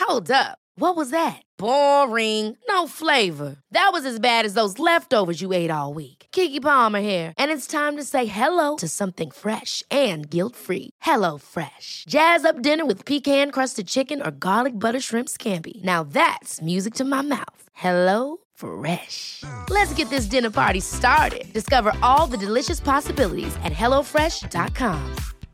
Hold up. What was that? Boring. No flavor. That was as bad as those leftovers you ate all week. Keke Palmer here, and it's time to say hello to something fresh and guilt-free. Hello Fresh. Jazz up dinner with pecan-crusted chicken or garlic butter shrimp scampi. Now that's music to my mouth. Hello Fresh. Let's get this dinner party started. Discover all the delicious possibilities at hellofresh.com.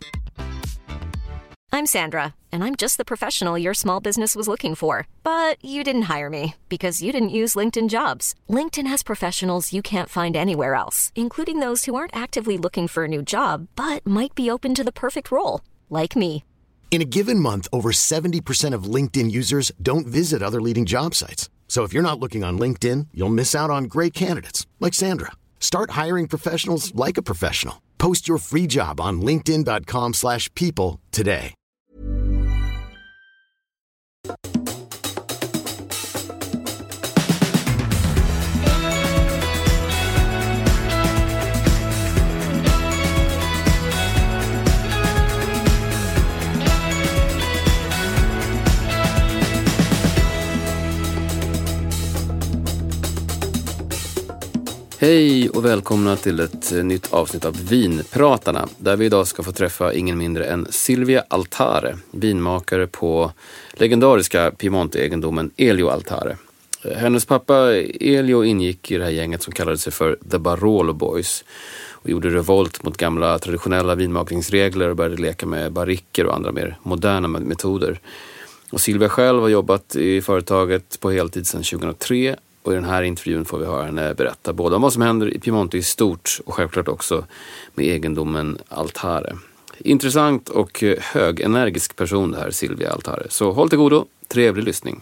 I'm Sandra, and I'm just the professional your small business was looking for. But you didn't hire me because you didn't use LinkedIn Jobs. LinkedIn has professionals you can't find anywhere else, including those who aren't actively looking for a new job, but might be open to the perfect role, like me. In a given month, over 70% of LinkedIn users don't visit other leading job sites. So if you're not looking on LinkedIn, you'll miss out on great candidates like Sandra. Start hiring professionals like a professional. Post your free job on linkedin.com/people today. Hej och välkomna till ett nytt avsnitt av Vinpratarna, där vi idag ska få träffa ingen mindre än Silvia Altare, vinmakare på legendariska Piemonte-egendomen Elio Altare. Hennes pappa Elio ingick i det här gänget som kallade sig för The Barolo Boys och gjorde revolt mot gamla traditionella vinmakningsregler och började leka med barriker och andra mer moderna metoder. Och Silvia själv har jobbat i företaget på heltid sedan 2003. Och i den här intervjun får vi höra henne berätta både om vad som händer i Piemonte i stort och självklart också med egendomen Altare. Intressant och högenergisk person det här, Silvia Altare. Så håll till godo, trevlig lyssning.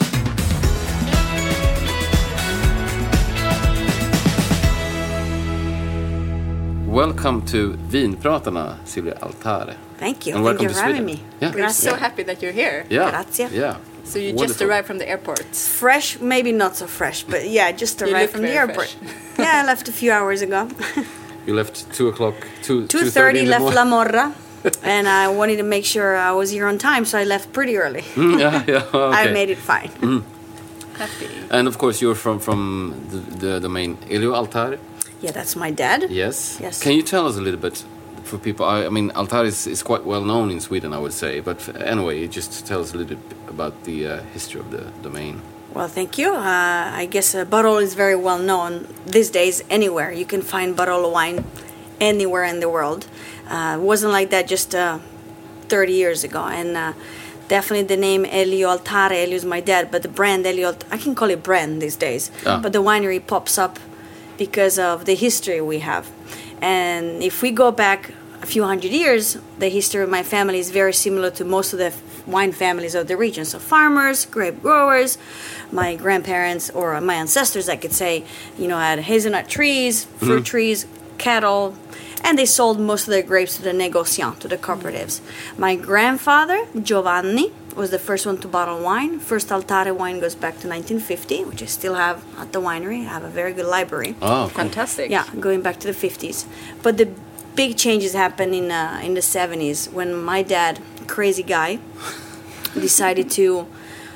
Welcome to Vinpratarna, Silvia Altare. Thank you. And Thank you to for having Sweden. me. Yeah. We're so happy that you're here. Yeah. Grazie. Yeah. So you just Wonderful. arrived from the airport. Fresh, maybe not so fresh, but yeah, just You arrived look from the very airport. fresh. Yeah, I left a few hours ago. You left 2 o'clock, 2:30 left La Morra, and I wanted to make sure I was here on time, so I left pretty early. Yeah, okay. I made it fine. Happy. And of course you're from the domain Elio Altare. Yeah, that's my dad. Yes. Yes. Can you tell us a little bit for people? I mean, Altare is quite well known in Sweden, I would say. But anyway, just tell us a little bit about the history of the domain. Well, thank you. I guess Barolo is very well known these days anywhere. You can find Barolo wine anywhere in the world. It wasn't like that just 30 years ago. And definitely the name Elio Altare, Elio is my dad, but the brand Elio, I can call it brand these days. But the winery pops up because of the history we have. And if we go back a few hundred years, the history of my family is very similar to most of the wine families of the region. So farmers, grape growers, my grandparents or my ancestors, I could say, had hazelnut trees, fruit trees, cattle, and they sold most of their grapes to the negociants, to the cooperatives. My grandfather, Giovanni, was the first one to bottle wine. First Altare wine goes back to 1950, which I still have at the winery. I have a very good library. Oh, cool. Fantastic. Yeah, going back to the 50s. But the big changes happened in the 70s when my dad, crazy guy, decided to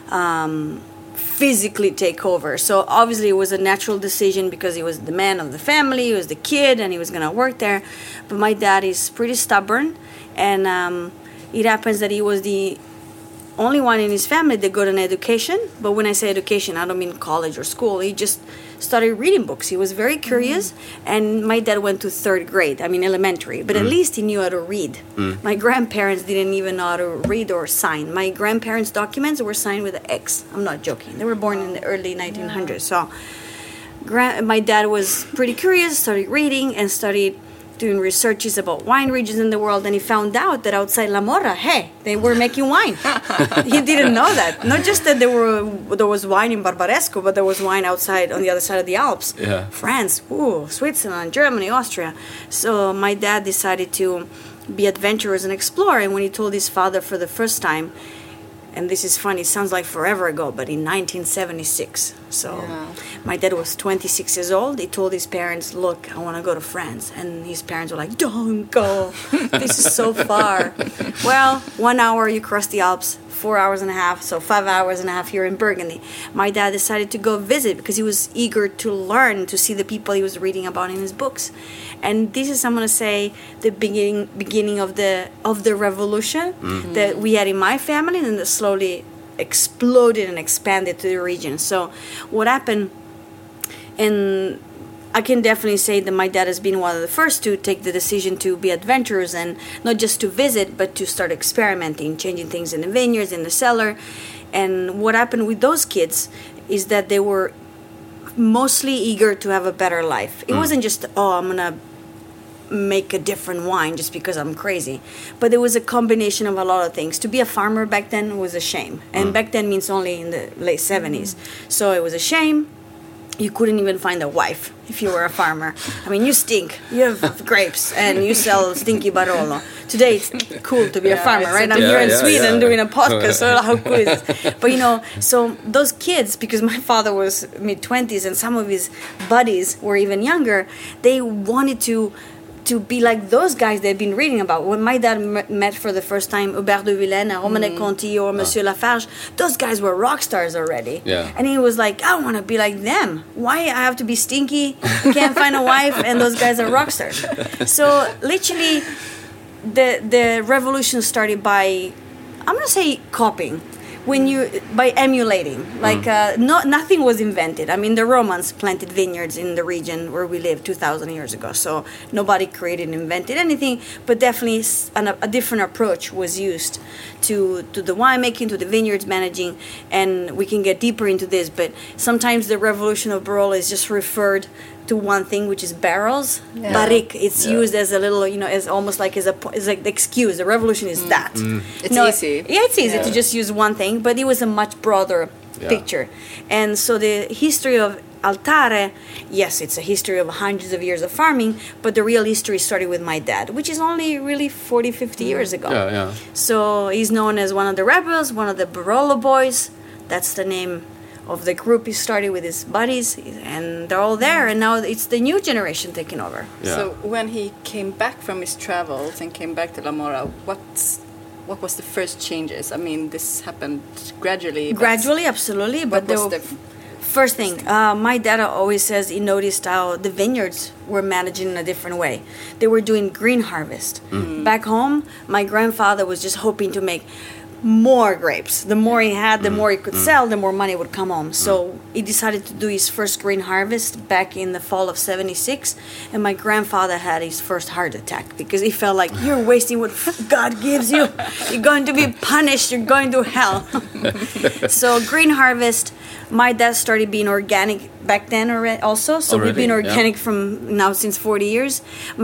physically take over. So obviously it was a natural decision because he was the man of the family, he was the kid, and he was going to work there. But my dad is pretty stubborn, and it happens that he was the only one in his family that got an education. But when I say education, I don't mean college or school. He just started reading books. He was very curious, and my dad went to 3rd grade, elementary, but at least he knew how to read. My grandparents didn't even know how to read or sign. My grandparents' documents were signed with an X. I'm not joking. They were born in the early 1900s. So my dad was pretty curious, started reading, and started doing researches about wine regions in the world, and he found out that outside La Morra, they were making wine. He didn't know that. Not just that there was wine in Barbaresco, but there was wine outside on the other side of the Alps. Yeah. France, Switzerland, Germany, Austria. So my dad decided to be adventurous and explore, and when he told his father for the first time, and this is funny, it sounds like forever ago, but in 1976. So my dad was 26 years old. He told his parents, look, I want to go to France. And his parents were like, don't go. This is so far. Well, 1 hour, you cross the Alps, 4 hours and a half, so 5 hours and a half here in Burgundy. My dad decided to go visit because he was eager to learn, to see the people he was reading about in his books. And this is, I'm going to say, the beginning of the revolution that we had in my family, and that slowly exploded and expanded to the region. So what happened, and I can definitely say that my dad has been one of the first to take the decision to be adventurous and not just to visit, but to start experimenting, changing things in the vineyards, in the cellar. And what happened with those kids is that they were mostly eager to have a better life. It wasn't just, I'm going to make a different wine just because I'm crazy. But there was a combination of a lot of things. To be a farmer back then was a shame. And back then means only in the late 70s. So it was a shame. You couldn't even find a wife if you were a farmer. I mean, you stink. You have grapes and you sell stinky Barolo. Today it's cool to be a farmer, right? I'm here in Sweden doing a podcast, so how cool is it? But so those kids, because my father was mid-20s and some of his buddies were even younger, they wanted to be like those guys they've been reading about. When my dad met for the first time Hubert de Villaine, Romanet Conti, or Monsieur Lafarge, those guys were rock stars already. Yeah. And he was like, I want to be like them. Why I have to be stinky, can't find a wife, and those guys are rock stars? So literally, the revolution started by, I'm going to say, copying. By emulating, nothing was invented. I mean, the Romans planted vineyards in the region where we live 2,000 years ago, so nobody created and invented anything, but definitely a different approach was used to the winemaking, to the vineyards managing, and we can get deeper into this, but sometimes the revolution of Barolo is just referred to one thing, which is barrels. Barrique, it's used as a little, as almost like as like the excuse. The revolution is that. It's easy. Yeah, it's easy to just use one thing, but it was a much broader picture. And so the history of Altare, yes, it's a history of hundreds of years of farming, but the real history started with my dad, which is only really 40, 50 years ago. Yeah. So he's known as one of the rebels, one of the Barolo boys. That's the name of the group. He started with his buddies, and they're all there, and now it's the new generation taking over. Yeah. So when he came back from his travels and came back to La Mora, what was the first changes? I mean, this happened gradually. Gradually, absolutely, but there were... First thing, my dad always says he noticed how the vineyards were managed in a different way. They were doing green harvest. Back home, my grandfather was just hoping to make more grapes. The more he had, the more he could sell, the more money would come home. So he decided to do his first green harvest back in the fall of 76, and my grandfather had his first heart attack because he felt like, you're wasting what God gives you. You're going to be punished. You're going to hell. So green harvest, my dad started being organic back then also. So we've been organic from now since 40 years.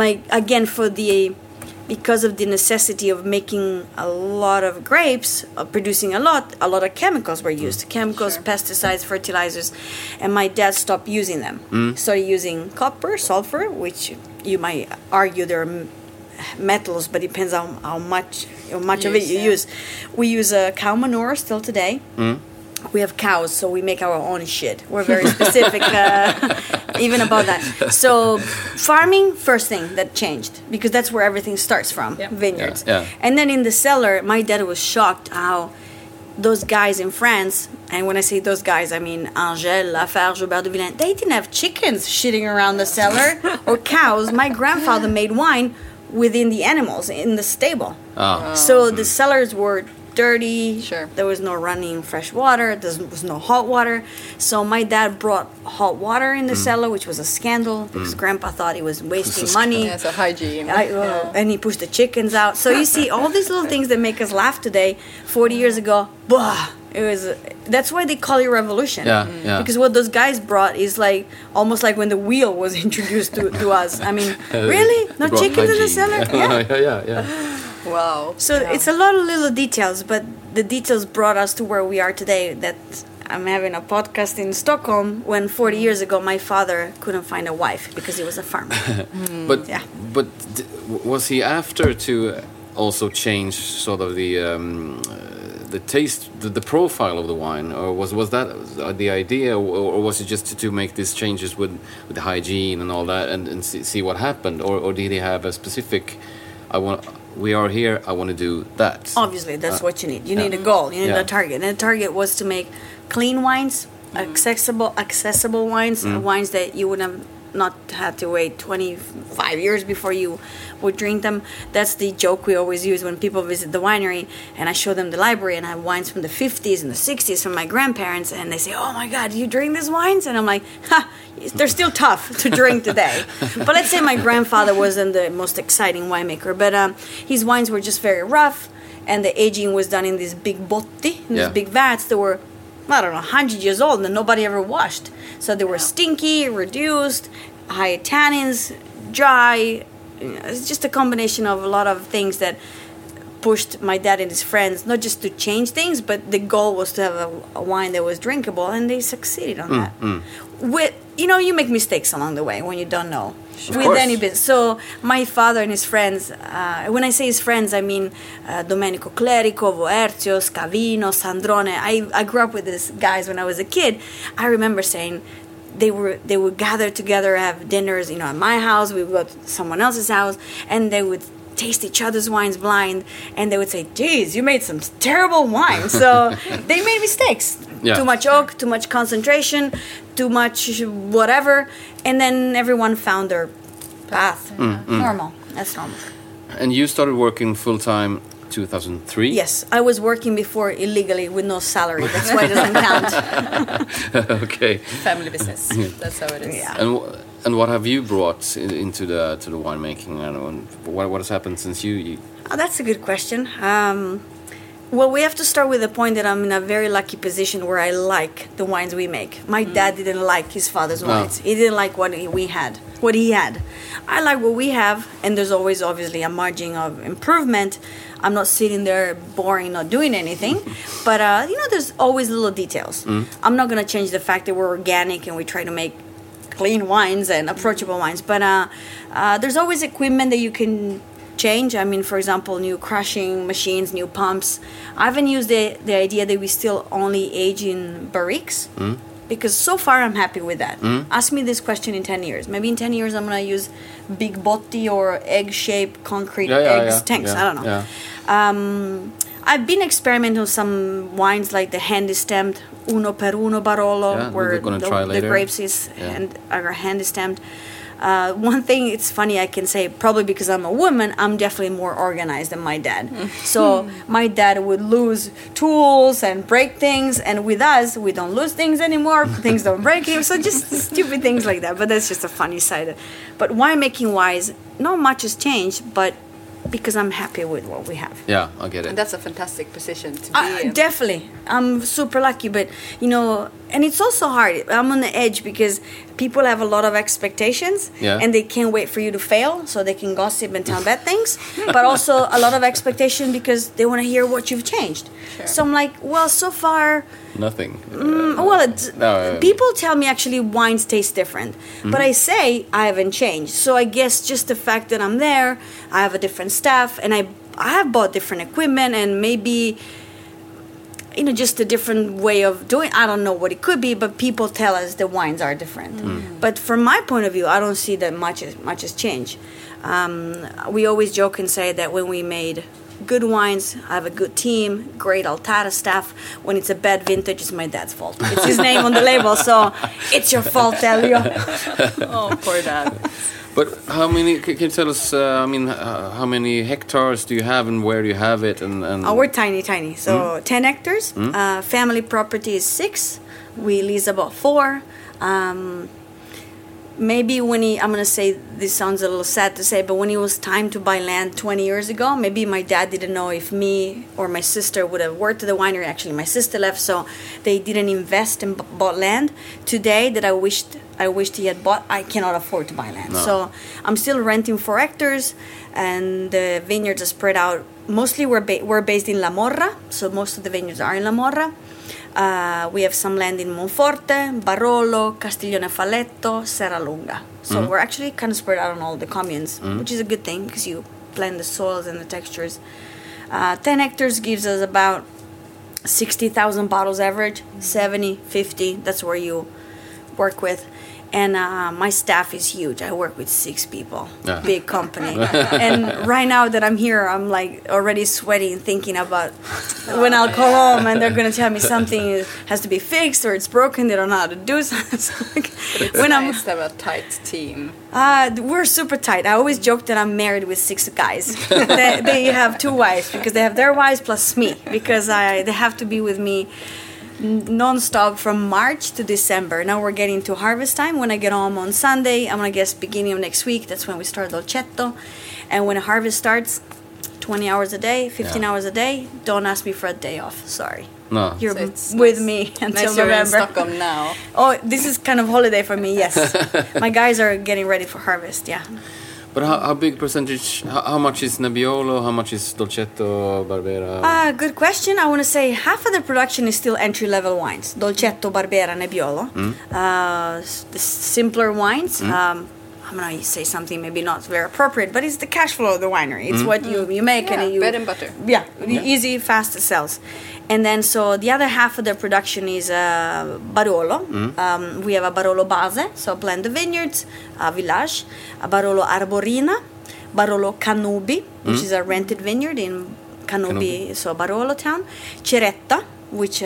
Because of the necessity of making a lot of grapes, producing a lot of chemicals were used. Chemicals, pesticides, fertilizers, and my dad stopped using them. Started using copper, sulfur, which you might argue they're metals, but it depends on how much of it you use. We use cow manure still today. We have cows, so we make our own shit. We're very specific even about that. So farming, first thing that changed, because that's where everything starts from, vineyards. Yeah. And then in the cellar, my dad was shocked how those guys in France, and when I say those guys, I mean Angèle, Lafarge, Hubert de Villaine, they didn't have chickens shitting around the cellar or cows. My grandfather made wine within the animals in the stable. So the cellars were dirty. There was no running fresh water. There was no hot water. So my dad brought hot water in the cellar, which was a scandal because Grandpa thought he was wasting money. Yeah, so hygiene. And he pushed the chickens out. So you see all these little things that make us laugh today. 40 years ago, that's why they call it revolution. Because what those guys brought is like almost like when the wheel was introduced to us. I mean, really? No chickens in the cellar? Yeah. Wow. So it's a lot of little details, but the details brought us to where we are today. That I'm having a podcast in Stockholm when 40 years ago my father couldn't find a wife because he was a farmer. But was he after to also change sort of the taste, the profile of the wine, or was that the idea, or was it just to make these changes with the hygiene and all that, and see what happened, or did he have a specific? we are here, I want to do that. Obviously, that's what you need. You need a goal. You need a target. And the target was to make clean wines, accessible wines, wines that you would have not had to wait 25 years before you would drink them. That's the joke we always use when people visit the winery and I show them the library and I have wines from the 50s and the 60s from my grandparents, and they say, oh my God, you drink these wines? And I'm like, they're still tough to drink today. But let's say my grandfather wasn't the most exciting winemaker, but his wines were just very rough, and the aging was done in these big botti, in these big vats that were, I don't know, 100 years old and nobody ever washed. So they were stinky, reduced, high tannins, dry. It's just a combination of a lot of things that pushed my dad and his friends not just to change things, but the goal was to have a wine that was drinkable, and they succeeded on that. With, you make mistakes along the way when you don't know. With any business. So my father and his friends, when I say his friends, I mean Domenico Clerico, Voerzio, Scavino, Sandrone. I grew up with these guys when I was a kid. I remember saying they would gather together, have dinners, at my house. We would go to someone else's house, and they would taste each other's wines blind, and they would say, geez, you made some terrible wine. So they made mistakes. Too much oak, too much concentration, too much whatever, and then everyone found their path. Normal. That's normal. And you started working full-time 2003? Yes, I was working before illegally with no salary. That's why it doesn't count. Okay. Family business. That's how it is. Yeah. And what have you brought into the winemaking? And what has happened since you? Oh, that's a good question. Well, we have to start with the point that I'm in a very lucky position where I like the wines we make. My dad didn't like his father's wines. He didn't like what he had. I like what we have, and there's always obviously a margin of improvement. I'm not sitting there boring, not doing anything. But, there's always little details. I'm not going to change the fact that we're organic and we try to make clean wines and approachable wines. But there's always equipment that you can change. I mean, for example, new crushing machines, new pumps. I haven't used the idea that we still only age in barriques. Because so far I'm happy with that. Ask me this question in 10 years. Maybe in 10 years I'm going to use big botti or egg-shaped concrete tanks. I don't know. I've been experimenting with some wines like the hand-stamped Uno per Uno Barolo, where the grapes are hand-stamped. One thing, it's funny, I can say, probably because I'm a woman, I'm definitely more organized than my dad. So my dad would lose tools and break things, and with us, we don't lose things anymore. Things don't break anymore. So just stupid things like that. But that's just a funny side. But winemaking-wise, not much has changed, but because I'm happy with what we have. Yeah, I get it. And that's a fantastic position to be in. Definitely. I'm super lucky, but, and it's also hard. I'm on the edge because people have a lot of expectations and they can't wait for you to fail so they can gossip and tell bad things. But also a lot of expectation because they want to hear what you've changed. Sure. So I'm like, well, so far... Nothing. People tell me actually wines taste different. But I say I haven't changed. So I guess just the fact that I'm there, I have a different staff, and I have bought different equipment and maybe... just a different way of doing. I don't know what it could be, but people tell us the wines are different. But from my point of view, I don't see that much has changed. We always joke and say that when we made good wines, I have a good team, great Altara staff. When it's a bad vintage, it's my dad's fault. It's his name on the label, so it's your fault, Elio. Oh, poor dad. But how many? Can you tell us? How many hectares do you have, and where do you have it? And we're tiny. So 10 hectares. Family property is 6. We lease about 4. Maybe I'm going to say this sounds a little sad to say, but when it was time to buy land 20 years ago, maybe my dad didn't know if me or my sister would have worked at the winery. Actually, my sister left, so they didn't invest and bought land. Today, that I wished he had bought, I cannot afford to buy land. No. So I'm still renting 4 hectares, and the vineyards are spread out. Mostly we're based in La Morra, so most of the vineyards are in La Morra. We have some land in Monforte, Barolo, Castiglione Falletto, Serralunga. So we're actually kind of spread out on all the communes, which is a good thing because you blend the soils and the textures. 10 hectares gives us about 60,000 bottles average, 70, 50, that's where you work with. And my staff is huge. I work with 6 people, Yeah. big company. And right now that I'm here, I'm like already sweating thinking about when I'll go home and they're going to tell me something has to be fixed or it's broken. They don't know how to do something. So, like, It's nice to have a tight team. we're super tight. I always joke that I'm married with 6 guys. they have 2 wives because they have their wives plus me because they have to be with me non-stop from March to December. Now we're getting to harvest time. When I get home on Sunday, I'm gonna guess beginning of next week, that's when we start dolcetto. And when harvest starts, 20 hours a day, 15 hours a day, don't ask me for a day off. Sorry. No. You're So it's with nice- me until Nice you're in November. Stockholm now. Oh, this is kind of holiday for me, yes. My guys are getting ready for harvest, yeah. But how big percentage, how much is Nebbiolo, how much is Dolcetto, Barbera? Good question. I want to say half of the production is still entry-level wines. Dolcetto, Barbera, Nebbiolo. The simpler wines. I'm going to say something maybe not very appropriate, but it's the cash flow of the winery. It's what you make Yeah, and you... bread and butter. Yeah, easy, fast sells. And then so the other half of the production is Barolo. We have a Barolo Base, so a blend of vineyards, a village, a Barolo Arborina, Barolo Canubi, which is a rented vineyard in Canubi, so Barolo town, Ceretta, which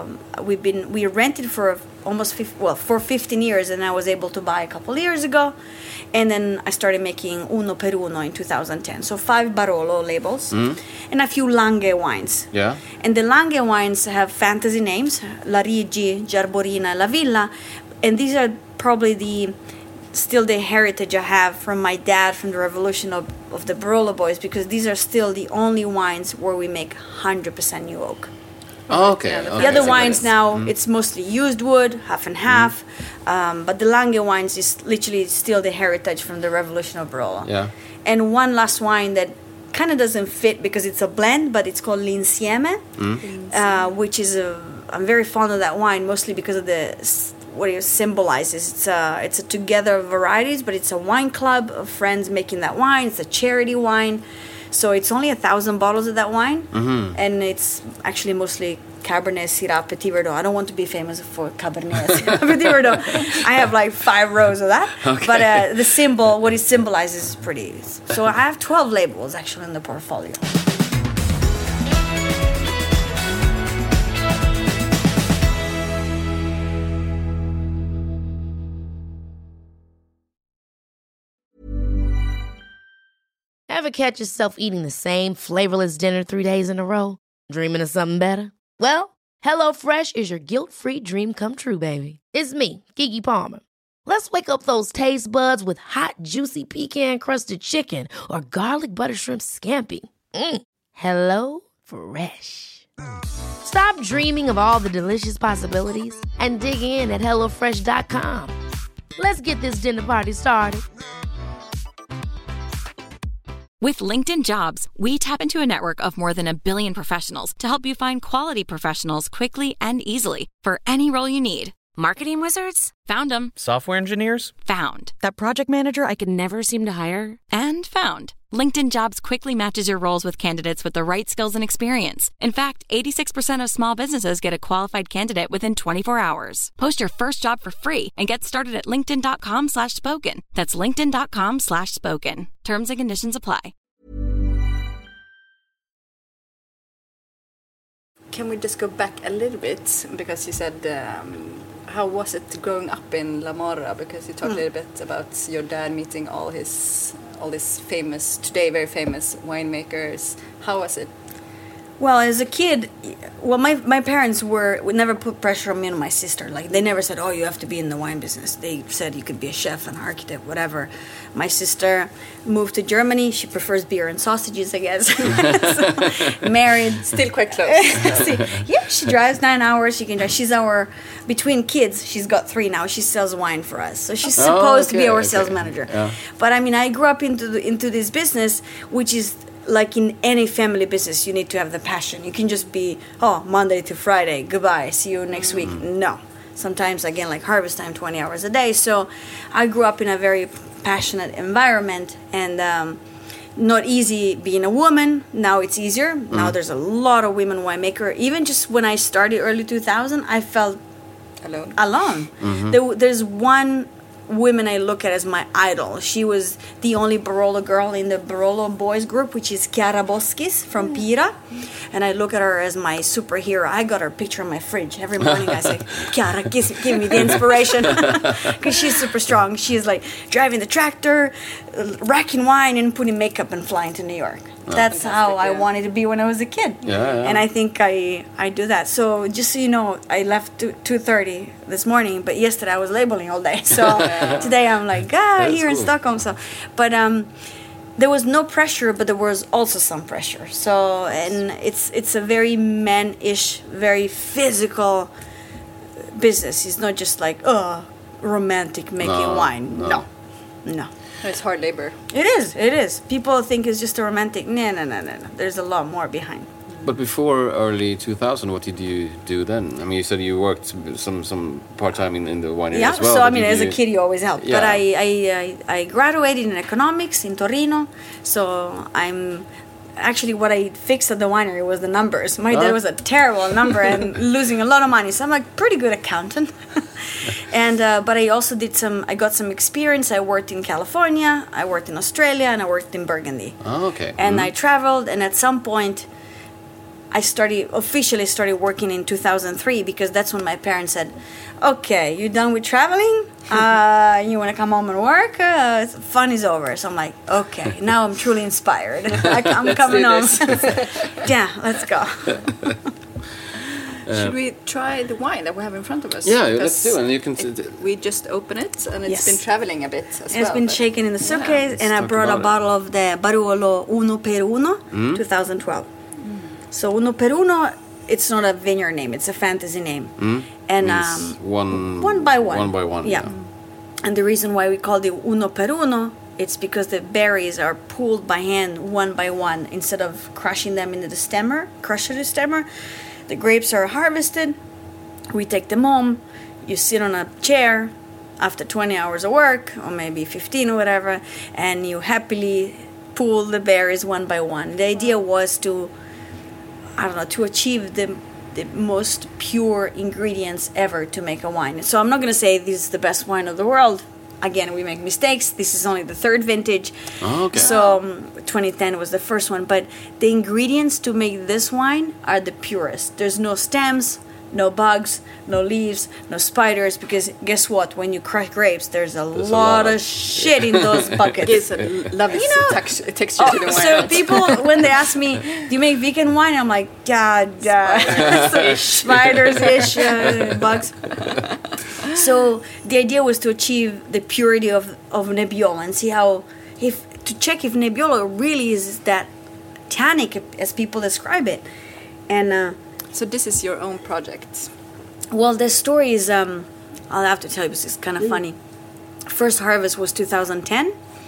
we rented for almost for 15 years, and I was able to buy a couple years ago. And then I started making Uno per Uno in 2010. So 5 Barolo labels and a few Langhe wines. Yeah. And the Langhe wines have fantasy names, La Rigi, Giarborina, La Villa. And these are probably still the heritage I have from my dad from the revolution of the Barolo boys, because these are still the only wines where we make 100% new oak. Oh, okay. Yeah, the okay. The other Okay. wines now, it's mostly used wood, half and half. But the Langhe wines is literally still the heritage from the revolution of Barolo. Yeah. And one last wine that kind of doesn't fit because it's a blend, but it's called L'Insieme, which is I'm very fond of that wine, mostly because of what it symbolizes. It's a together of varieties, but it's a wine club of friends making that wine. It's a charity wine. So it's only 1,000 bottles of that wine, and it's actually mostly Cabernet Syrah Petit Verdot. I don't want to be famous for Cabernet Syrah Petit Verdot. I have like 5 rows of that. Okay. But the symbol, what it symbolizes, is pretty. So I have 12 labels actually in the portfolio. Ever catch yourself eating the same flavorless dinner 3 days in a row? Dreaming of something better? Well, HelloFresh is your guilt-free dream come true, baby. It's me, Keke Palmer. Let's wake up those taste buds with hot, juicy pecan-crusted chicken or garlic butter shrimp scampi. Hello Fresh. Stop dreaming of all the delicious possibilities and dig in at HelloFresh.com. Let's get this dinner party started. With LinkedIn Jobs, we tap into a network of more than 1 billion professionals to help you find quality professionals quickly and easily for any role you need. Marketing wizards? Found them. Software engineers? Found. That project manager I could never seem to hire? And found. LinkedIn Jobs quickly matches your roles with candidates with the right skills and experience. In fact, 86% of small businesses get a qualified candidate within 24 hours. Post your first job for free and get started at linkedin.com/spoken. That's linkedin.com/spoken. Terms and conditions apply. Can we just go back a little bit, because you said how was it growing up in La Morra? Because you talked a little bit about your dad meeting all these famous, today very famous winemakers. How was it? Well, as a kid, my parents would never put pressure on me and my sister. Like, they never said, oh, you have to be in the wine business. They said you could be a chef, an architect, whatever. My sister moved to Germany. She prefers beer and sausages, I guess. So, married. Still quite close. Yeah, she drives 9 hours. She can drive. Between kids, she's got 3 now. She sells wine for us. So she's supposed to be our sales manager. Yeah. But I mean, I grew up into this business, which is like in any family business, you need to have the passion. You can just be, Monday to Friday, goodbye, see you next week. No. Sometimes, again, like harvest time, 20 hours a day. So I grew up in a very passionate environment, and not easy being a woman. Now it's easier. Now there's a lot of women winemaker. Even just when I started early 2000, I felt alone. There's one women I look at as my idol. She was the only Barolo girl in the Barolo boys group, which is Chiara Boschis from Pira. And I look at her as my superhero. I got her picture on my fridge. Every morning I say, Chiara, give me the inspiration. Because she's super strong. She's like driving the tractor, racking wine, and putting makeup and flying to New York. That's how I wanted to be when I was a kid. And I think I do that. So just so you know, I left 2:30 this morning, but yesterday I was labeling all day. So today I'm like, here in Stockholm. So, but there was no pressure, but there was also some pressure. So, and it's a very man-ish, very physical business. It's not just like, romantic making wine. No. It's hard labor. It is. People think it's just a romantic. No. There's a lot more behind. But before early 2000, what did you do then? I mean, you said you worked some part-time in the winery as well. So I mean, as a kid, you always help. Yeah. But I graduated in economics in Torino. So I'm... Actually, what I fixed at the winery was the numbers. My dad was a terrible number and losing a lot of money. So I'm like pretty good accountant. And but I also I got some experience. I worked in California, I worked in Australia, and I worked in Burgundy. Oh, okay. And I traveled, and at some point, I officially started working in 2003 because that's when my parents said, "Okay, you done with traveling? You want to come home and work? Fun is over." So I'm like, "Okay, now I'm truly inspired. I'm coming home." Yeah, let's go. Should we try the wine that we have in front of us? Yeah, let's do it. And you can we just open it, and it's been traveling a bit as well. It's been shaken in the suitcase, and I brought a bottle of the Barolo Uno per Uno, 2012. So Uno per Uno, it's not a vineyard name; it's a fantasy name, and one by one. One by one. Yeah. And the reason why we call it Uno per Uno, it's because the berries are pulled by hand one by one instead of crushing them into the stemmer. The grapes are harvested. We take them home. You sit on a chair after 20 hours of work, or maybe 15 or whatever, and you happily pull the berries one by one. The idea was to achieve the most pure ingredients ever to make a wine. So I'm not going to say this is the best wine of the world. Again, we make mistakes. This is only the third vintage. Oh, okay. So 2010 was the first one. But the ingredients to make this wine are the purest. There's no stems, no bugs, no leaves, no spiders. Because guess what? When you crush grapes, there's a lot of shit in those buckets. It's a lovely texture to the wine. So people, when they ask me, do you make vegan wine? I'm like, spiders-ish, bugs. So the idea was to achieve the purity of Nebbiolo and see to check if Nebbiolo really is that tannic as people describe it. And so this is your own project. Well, the story is, I'll have to tell you because it's kind of funny. First harvest was 2010.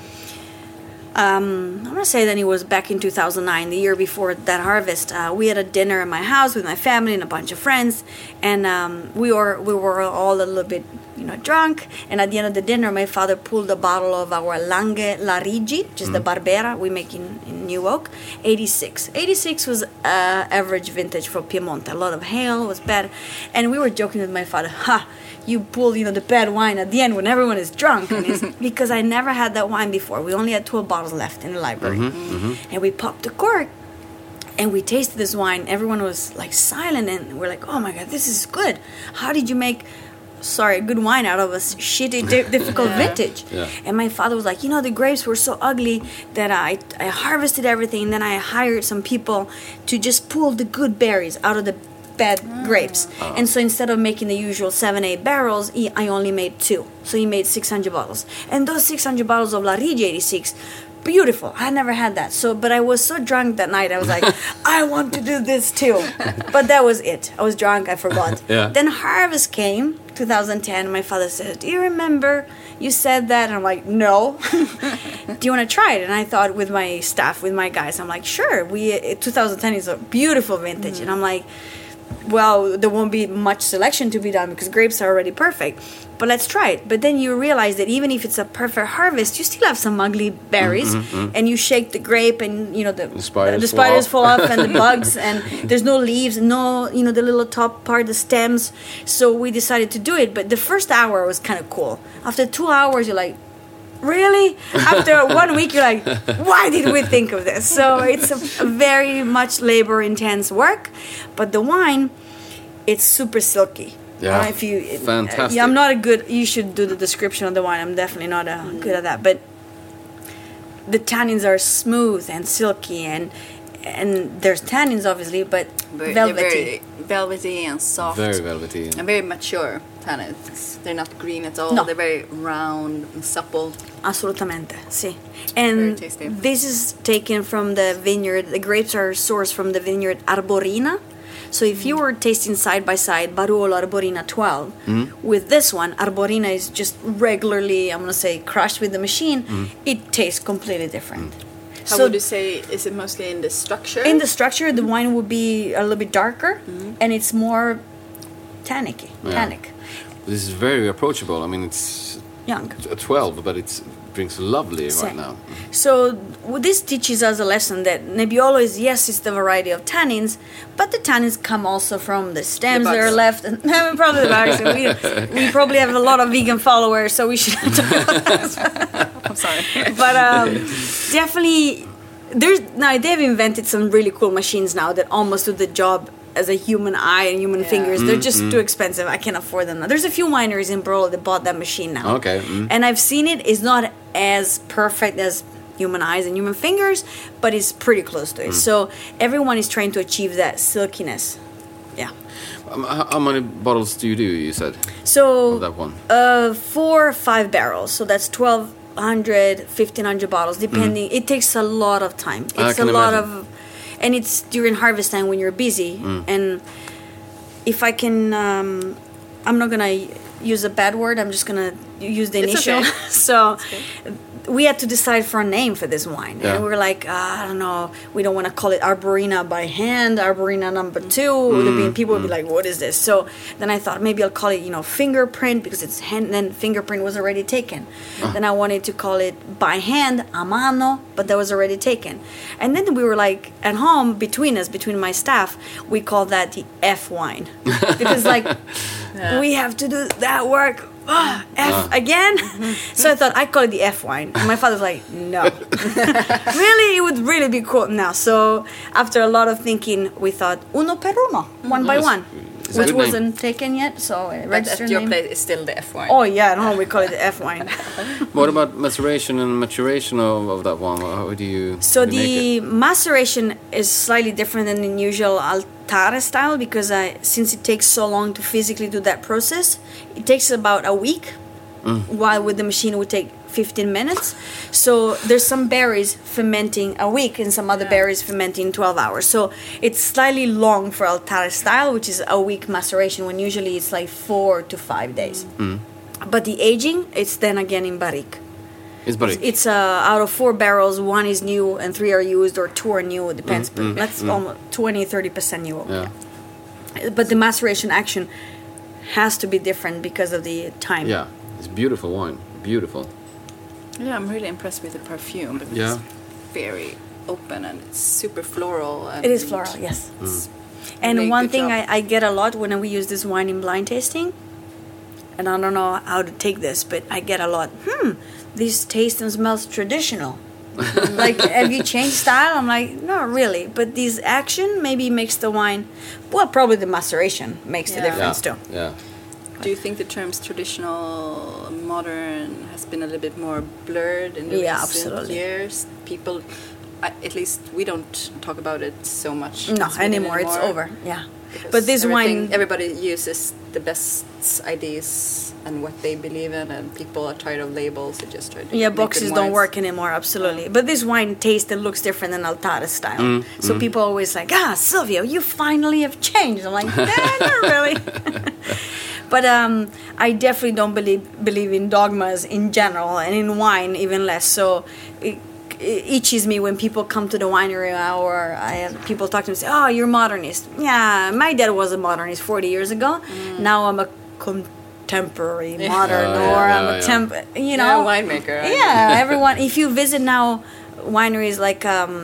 I'm going to say that it was back in 2009, the year before that harvest. We had a dinner at my house with my family and a bunch of friends, and we were all a little bit, drunk. And at the end of the dinner, my father pulled a bottle of our Langhe Larigi, which is the Barbera we make in New Oak, 86. 86 was average vintage for Piemonte. A lot of hail, was bad. And we were joking with my father, you pull, the bad wine at the end when everyone is drunk. And because I never had that wine before. We only had 12 bottles left in the library. And we popped the cork and we tasted this wine. Everyone was like silent and we're like, oh my God, this is good. How did you make good wine out of a shitty, difficult vintage? Yeah. And my father was like, the grapes were so ugly that I harvested everything. And then I hired some people to just pull the good berries out of the bad grapes. And so instead of making the usual 7-8 barrels, I only made 2. So he made 600 bottles. And those 600 bottles of Larigi 86, beautiful. I never had that. But I was so drunk that night, I was like, I want to do this too. But that was it. I was drunk, I forgot. Yeah. Then harvest came, 2010, my father said, do you remember you said that? And I'm like, no. Do you want to try it? And I thought with my staff, with my guys, I'm like, sure. 2010 is a beautiful vintage. And I'm like, well, there won't be much selection to be done because grapes are already perfect. But let's try it. But then you realize that even if it's a perfect harvest, you still have some ugly berries, and you shake the grape, and the spiders fall off, and the bugs, and there's no leaves, no the little top part, the stems. So we decided to do it. But the first hour was kind of cool. After 2 hours, you're like, really? After 1 week, you're like, why did we think of this? So it's a very much labor intense work, but the wine, it's super silky. Yeah, fantastic. Yeah, I'm not a good. You should do the description of the wine. I'm definitely not good at that. But the tannins are smooth and silky, and there's tannins obviously, but velvety. They're very velvety and soft. Very velvety and very mature tannins. They're not green at all. No. They're very round and supple. Assolutamente, sì. And this is taken from the vineyard. The grapes are sourced from the vineyard Arborina. So if you were tasting side by side Barolo Arborina 12 with this one, Arborina is just regularly, I'm going to say, crushed with the machine, it tastes completely different. How would you say, is it mostly in the structure? In the structure, the wine would be a little bit darker, and it's more tannic. This is very approachable. I mean, it's young. A 12, but it drinks lovely right now. So this teaches us a lesson that Nebbiolo is, yes, it's the variety of tannins, but the tannins come also from the stems that are left. And probably the bugs. We probably have a lot of vegan followers, so we should talk about that. I'm sorry. But definitely, they've invented some really cool machines now that almost do the job as a human eye and human fingers. They're just too expensive. I can't afford them now. There's a few wineries in Barolo that bought that machine now. Okay. And I've seen it. It's not as perfect as human eyes and human fingers, but it's pretty close to it. So everyone is trying to achieve that silkiness. Yeah. How many bottles do you said? So of that one? 4 or 5 barrels. So that's 1,200, 1,500 bottles, depending. It takes a lot of time. It's a lot of... And it's during harvest time when you're busy. And if I can, I'm not going to use a bad word. I'm just going to use the initial. Okay. So we had to decide for a name for this wine. Yeah. And we were like, I don't know. We don't want to call it Arborina by hand, Arborina number 2. People would be like, what is this? So then I thought maybe I'll call it, fingerprint because it's hand. Then fingerprint was already taken. Then I wanted to call it by hand, a mano, but that was already taken. And then we were like, at home, between my staff, we call that the F wine. Because we have to do that work. F again? So I thought I'd call it the F wine. And my father's like, no. Really? It would really be cool now. So after a lot of thinking, we thought uno per uno, one by one. Which wasn't taken yet, so but at your place it's still the F wine. Oh yeah, no, we call it the F wine. What about maceration and maturation of that one? How do you? So the maceration is slightly different than the usual Altare style because since it takes so long to physically do that process, it takes about a week. While with the machine it would take 15 minutes. So there's some berries fermenting a week and some other berries fermenting 12 hours. So it's slightly long for Altare style, which is a week maceration, when usually it's like 4 to 5 days. But the aging, it's then again in barrique. It's barrique. It's out of 4 barrels, 1 is new and 3 are used, or 2 are new. It depends. But that's almost 20-30% new. Yeah. But the maceration action has to be different because of the time. Yeah. It's beautiful wine. Beautiful. Yeah, I'm really impressed with the perfume because it's very open and it's super floral. And it is floral, yes. And really one good thing job. I get a lot when we use this wine in blind tasting, and I don't know how to take this, but I get a lot, this tastes and smells traditional. Like, have you changed style? I'm like, not really. But this action maybe makes the wine, well, probably the maceration makes the difference too. Yeah. Do you think the terms traditional, modern has been a little bit more blurred in the recent years? People, at least we don't talk about it so much. No, anymore. It's over. Yeah. Because but this wine, everybody uses the best ideas and what they believe in, and people are tired of labels. They just try to make boxes good don't wines. work anymore. Absolutely. But this wine tastes and looks different than Altare style. So people always like, Silvio, you finally have changed. I'm like, not really. But I definitely don't believe in dogmas in general, and in wine even less. So itches me when people come to the winery, or I have people talk to me and say, "Oh, you're modernist." Yeah, my dad was a modernist 40 years ago. Now I'm a contemporary modern, I'm a winemaker. Yeah, everyone. If you visit now wineries like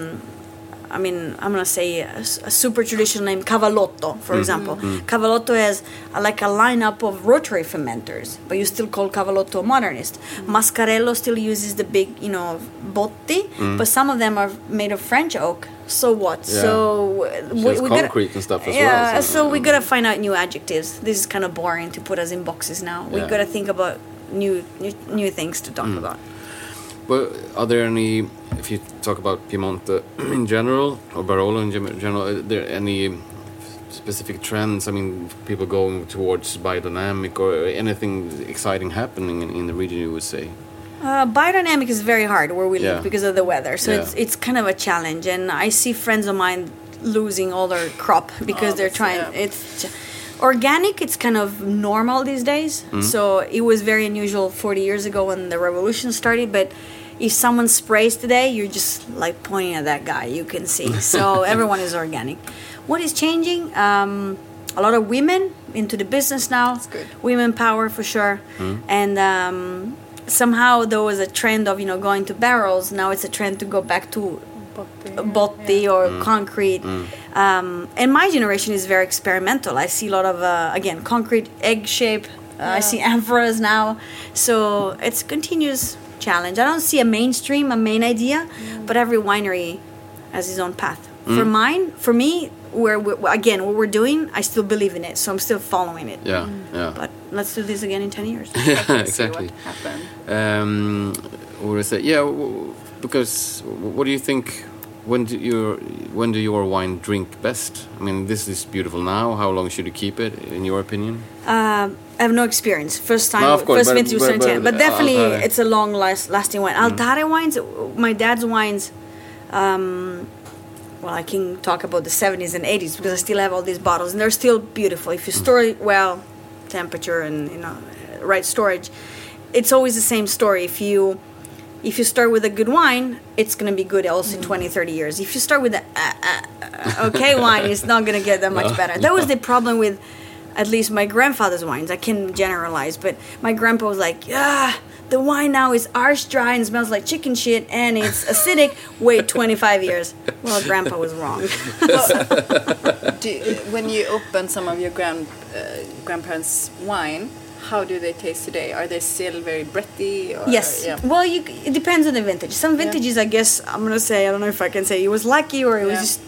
I mean, I'm gonna say a super traditional name, Cavallotto, for example. Cavallotto has like a lineup of rotary fermenters, but you still call Cavallotto modernist. Mascarello still uses the big, botti, but some of them are made of French oak. So what? Yeah. So we concrete and stuff as well. Yeah, so we gotta find out new adjectives. This is kind of boring to put us in boxes now. We gotta think about new things to talk about. Well, are there any, if you talk about Piemonte in general, or Barolo in general, are there any specific trends? I mean, people going towards biodynamic or anything exciting happening in the region, you would say? Biodynamic is very hard where we live because of the weather. So it's kind of a challenge. And I see friends of mine losing all their crop because they're trying. Organic, it's kind of normal these days. So it was very unusual 40 years ago when the revolution started. But if someone sprays today, you're just like pointing at that guy. You can see. So everyone is organic. What is changing? A lot of women into the business now. That's good. Women power for sure. And somehow there was a trend of going to barrels. Now it's a trend to go back to botti or concrete. And my generation is very experimental. I see a lot of again concrete egg shape. I see amphoras now, so it's a continuous challenge. I don't see a main idea, but every winery has its own path. For me, what we're doing, I still believe in it, so I'm still following it. But let's do this again in 10 years. Exactly. See what happened. Or is it? Because what do you think? When do your wine drink best? I mean, this is beautiful now. How long should you keep it, in your opinion? I have no experience. First time, no, of course, first vintage was 2010. But definitely, Altare. it's a long lasting wine. Altare wines, my dad's wines. Well, I can talk about the 70s and 80s because I still have all these bottles, and they're still beautiful. If you store it well, temperature and right storage, it's always the same story. If you start with a good wine, it's going to be good also in 20, 30 years. If you start with okay wine, it's not going to get that much better. That was the problem with at least my grandfather's wines. I can generalize, but my grandpa was like, the wine now is arse dry and smells like chicken shit and it's acidic. Wait 25 years. Well, grandpa was wrong. When you open some of your grandparents' wine, how do they taste today? Are they still very breathy? Or, yes. Well, it depends on the vintage. Some vintages, I guess, I'm going to say, I don't know if I can say it was lucky or it was just...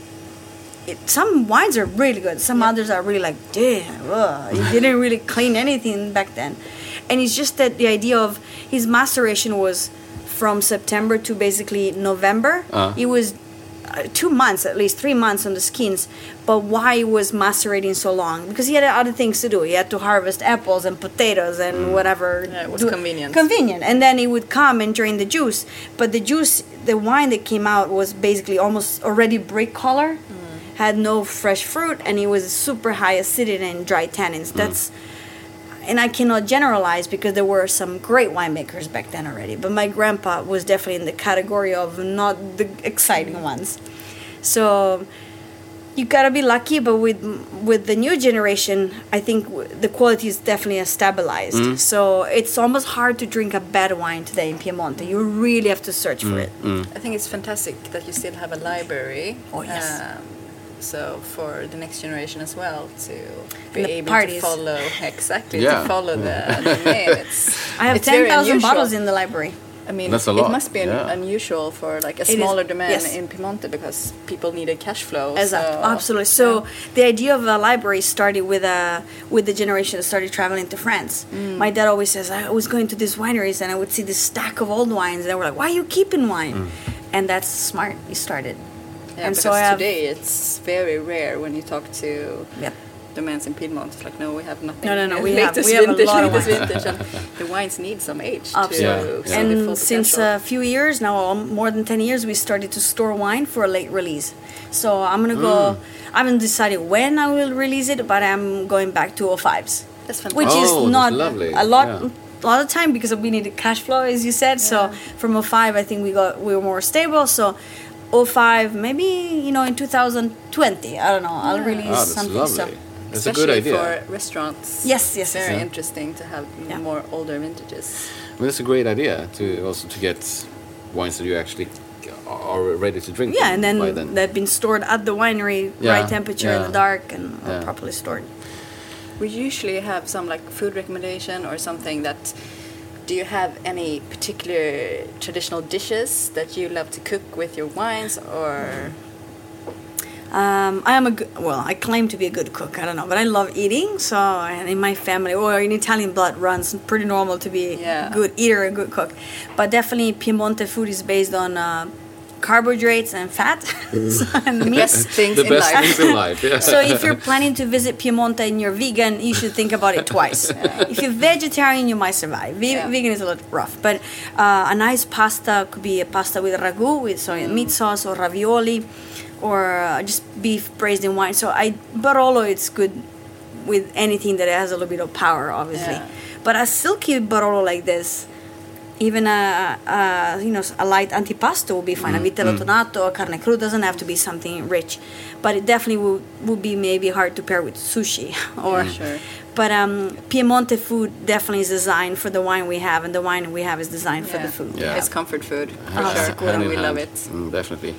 some wines are really good. Some others are really like, damn, you didn't really clean anything back then. And it's just that the idea of his maceration was from September to basically November. It was 2 months, at least 3 months on the skins. But why was macerating so long? Because he had other things to do. He had to harvest apples and potatoes and whatever. Yeah, it was convenient. Convenient. And then he would come and drain the juice. But the wine that came out was basically almost already brick color. Had no fresh fruit, and it was super high acidity and dry tannins. And I cannot generalize because there were some great winemakers back then already. But my grandpa was definitely in the category of not the exciting ones. So you gotta be lucky. But with the new generation, I think the quality is definitely stabilized. So it's almost hard to drink a bad wine today in Piemonte. You really have to search for it. I think it's fantastic that you still have a library. Oh yes. So for the next generation as well to be and able parties. To follow to follow the name. I have 10,000 bottles in the library. I mean, that's a lot. It must be unusual for like a smaller demand in Piemonte because people needed cash flow. Exactly, absolutely. So the idea of a library started with the generation that started traveling to France. My dad always says, I was going to these wineries and I would see this stack of old wines and they were like, why are you keeping wine? And that's smart. He started. Yeah, and because today it's very rare when you talk to the men in Piedmont. It's like, no, we have nothing. No, we have a lot of vintage. And the wines need some age. Absolutely. And since a few years, now more than 10 years, we started to store wine for a late release. So I'm going to go, I haven't decided when I will release it, but I'm going back to 05s. That's fantastic. Which is not lovely. a lot. lot of time because we needed cash flow, as you said. So from 2005, I think we were more stable. So 2005, maybe, you know, in 2020, I don't know, I'll release that's something. lovely. So. That's a good idea. For restaurants. Yes. Very interesting to have more older vintages. I mean, that's a great idea to get wines that you actually are ready to drink. Yeah, and then by then. they've been stored at the winery, right temperature in the dark, and are properly stored. We usually have some like food recommendation or something that. Do you have any particular traditional dishes that you love to cook with your wines, or? I claim to be a good cook. I don't know, but I love eating. So, and in my family, or in Italian blood, runs pretty normal to be a good eater and good cook. But definitely, Piemonte food is based on carbohydrates and fat and meat. The best things in life. Yeah. So if you're planning to visit Piemonte and you're vegan, you should think about it twice. If you're vegetarian, you might survive. Vegan is a little rough, but a nice pasta could be a pasta with ragu, with meat sauce, or ravioli, or just beef braised in wine. So Barolo, it's good with anything that has a little bit of power, obviously. But a silky Barolo like this, even a light antipasto will be fine. A vitello tonato, a carne cruda doesn't have to be something rich, but it definitely would be maybe hard to pair with sushi. But Piemonte food definitely is designed for the wine we have, and the wine we have is designed for the food. Yeah. It's comfort food, and we love it. Definitely.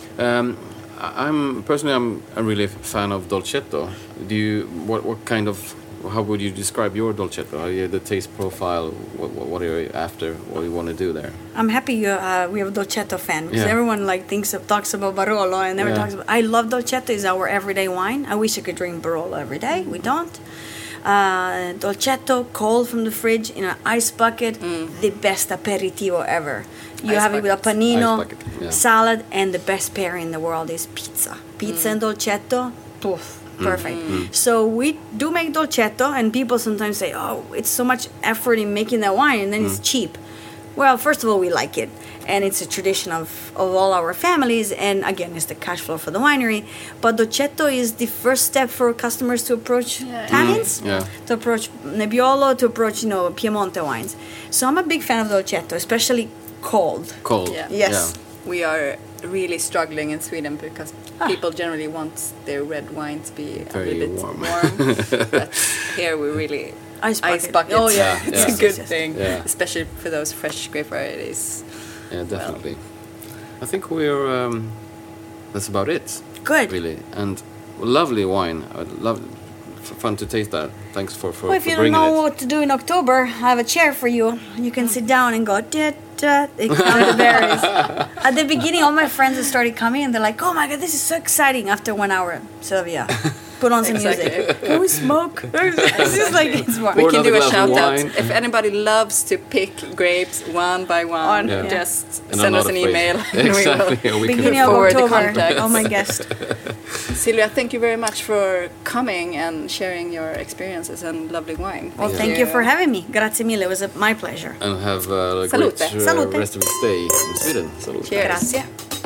I'm a really fan of dolcetto. What kind of? How would you describe your dolcetto? The taste profile? What are you after? What do you want to do there? I'm happy we have a dolcetto fan, because everyone talks about Barolo and never talks about. I love dolcetto. It's our everyday wine. I wish I could drink Barolo every day. We don't. Dolcetto, cold from the fridge in an ice bucket, the best aperitivo ever. You have it with a panino, salad, and the best pairing in the world is pizza. Pizza and dolcetto, poof. Perfect. So we do make dolcetto, and people sometimes say, oh, it's so much effort in making that wine, and then it's cheap. Well, first of all, we like it, and it's a tradition of all our families, and again, it's the cash flow for the winery. But dolcetto is the first step for customers to approach tannins, to approach Nebbiolo, to approach Piemonte wines. So I'm a big fan of dolcetto, especially cold. Cold. Yeah. Yes. Yeah. We are really struggling in Sweden because people generally want their red wine to be a little bit warm. But here we really ice bucket. Oh yeah, it's a good thing, especially for those fresh grape varieties. Yeah, definitely. I think we're. That's about it. Good. Really, and lovely wine. Fun to taste that. Thanks for well, if you don't know what to do in October, I have a chair for you. You can sit down and go. They count the berries. At the beginning, all my friends started coming, and they're like, "Oh my god, this is so exciting!" After 1 hour, Sylvia, put on some music. Can we smoke? It's just like it's more. We can do a shout out. If anybody loves to pick grapes one by one, just send us an email. Exactly. We beginning of October. Oh my guest. Silvia, thank you very much for coming and sharing your experiences and lovely wine. Well, thank you for having me. Grazie mille. It was my pleasure. And have a Salute. great Salute. rest of the stay in Sweden. Salute. Cheers. Grazie.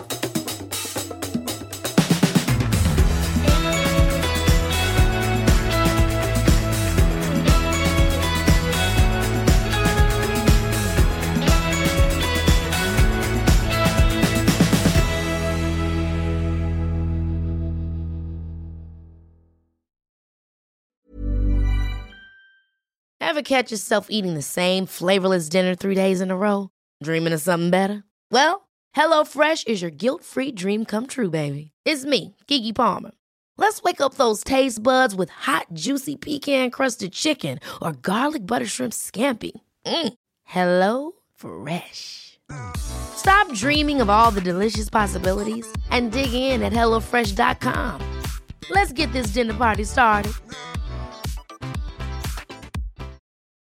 Ever catch yourself eating the same flavorless dinner 3 days in a row? Dreaming of something better? Well, HelloFresh is your guilt-free dream come true, baby. It's me, Keke Palmer. Let's wake up those taste buds with hot, juicy pecan-crusted chicken or garlic butter shrimp scampi. Hello Fresh. Stop dreaming of all the delicious possibilities and dig in at HelloFresh.com. Let's get this dinner party started.